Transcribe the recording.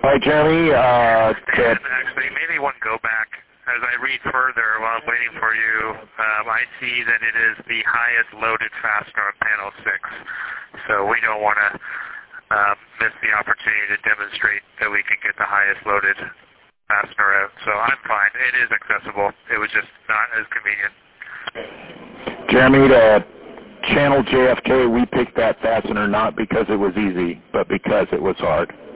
All right, Jeremy. And actually, maybe one go back. As I read further while I'm waiting for you, I see that it is the highest loaded fastener on panel 6. So we don't want to miss the opportunity to demonstrate that we can get the highest loaded fastener out. So I'm fine. It is accessible. It was just not as convenient. Jeremy, to channel JFK, we picked that fastener not because it was easy, but because it was hard.